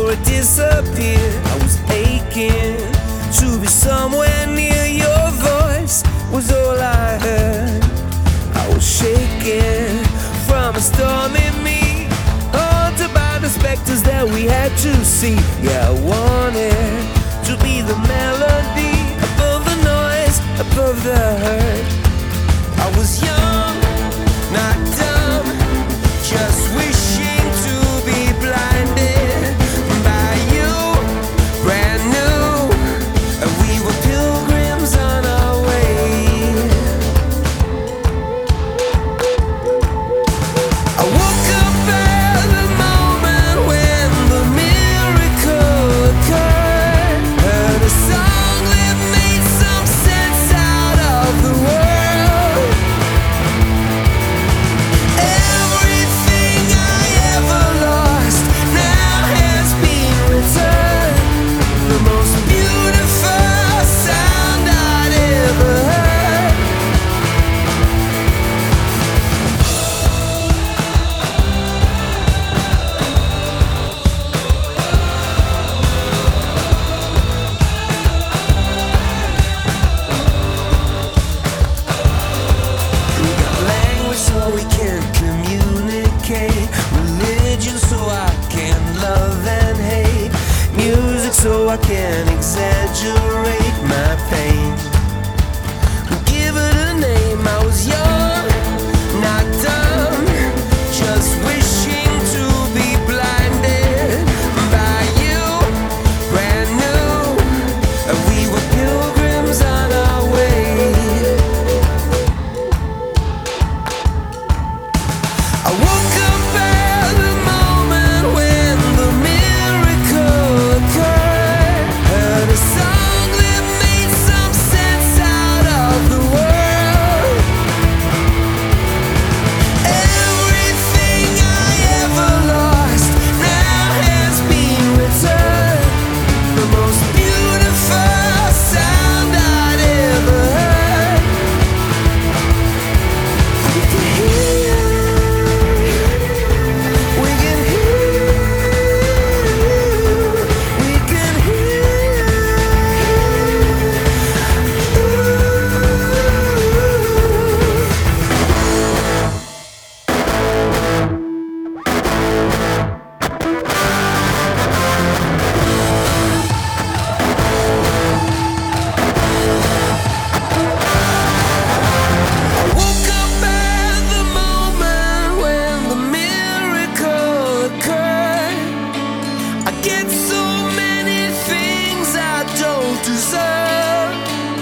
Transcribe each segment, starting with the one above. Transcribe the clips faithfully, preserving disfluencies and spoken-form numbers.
before it disappeared. I was aching to be somewhere near your voice, was all I heard. I was shaking from a storm in me, haunted by the specters that we had to see. Yeah, I wanted to be the melody above the noise, above the hurt. I was young, not dumb, just wishing to be blinded by you, brand new, and we were pilgrims on our way. I woke up at the moment when the miracle occurred, heard a song that made some sense out of the world. Everything I ever lost now has been returned. The most beautiful sound I'd ever heard. We got language so we can communicate, religion so I can love and hate, music so I can exaggerate my pain. Give it a name. I was young, not dumb, just wishing to be blinded by you, brand new, and we were pilgrims on our way. I woke up at the moment when the miracle occurred, heard a song that made some sense out of the world. Everything I ever lost now has been returned. The most beautiful sound I'd ever heard. We can hear, we can hear, we can hear. I woke up at the moment when the miracle occurred. I get so many things I don't deserve.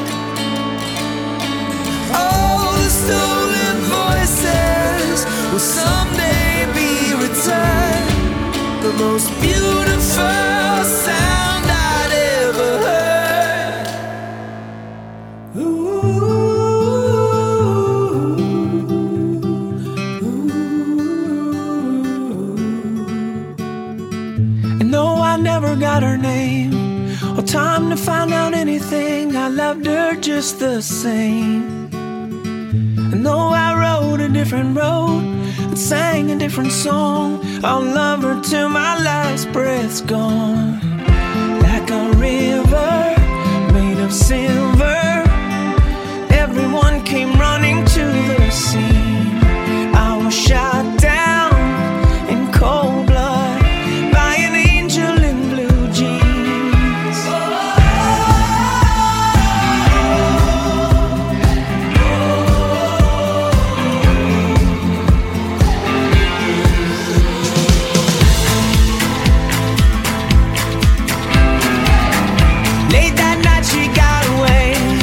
All the stolen voices will someday be returned. The most beautiful sound I'd ever heard. And no, I never got her name or time to find out anything. I loved her just the same. And though I rode a different road and sang a different song, I'll love her till my last breath's gone. Like a river made of silver, everyone came running to the scene. I was shot down in cold blood by an angel in blue jeans. Late that night she got away.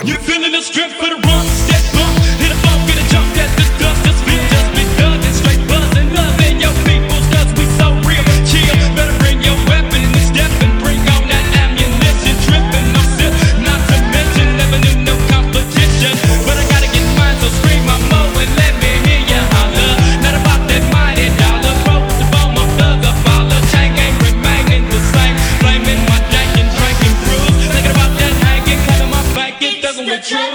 You're feeling the strength for the run, step bump, hit a bump, get a jump, that this dust, this beat just be done, and straight buzzing, loving your peoples, cause we so real, chill, better bring your weapon and step and bring on that ammunition, tripping, no sip, not to mention, never knew no competition, but I gotta get mine, so scream my mo and let me hear ya holler, not about that mighty dollar, broke the bone, my thug a follow, chain ain't remaining the same, flaming my dank and drinking brews, thinking about that hanging, cutting my back, it doesn't with truth.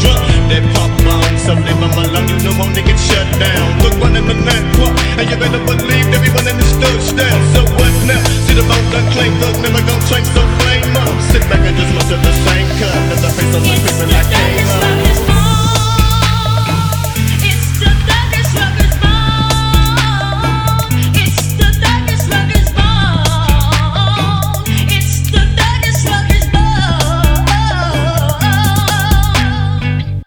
Something on my lung, you know, won't get shut down. Look one in the neck, what? And you better